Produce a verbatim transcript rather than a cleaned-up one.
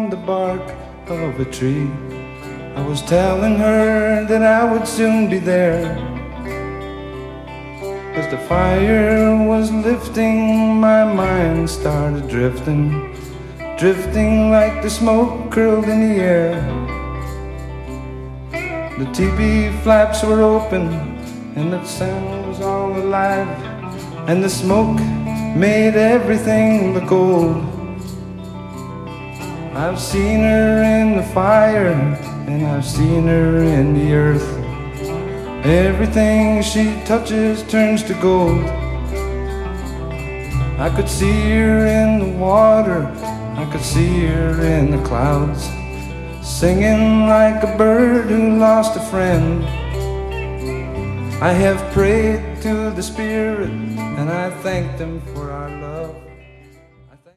on the bark of a tree. I was telling her that I would soon be there, as the fire was lifting, my mind started drifting, drifting like the smoke curled in the air. The teepee flaps were open, and the sun was all alive, and the smoke made everything look old. I've seen her in the fire, and I've seen her in the earth. Everything she touches turns to gold. I could see her in the water, I could see her in the clouds, singing like a bird who lost a friend. I have prayed to the Spirit, and I thank them for our love.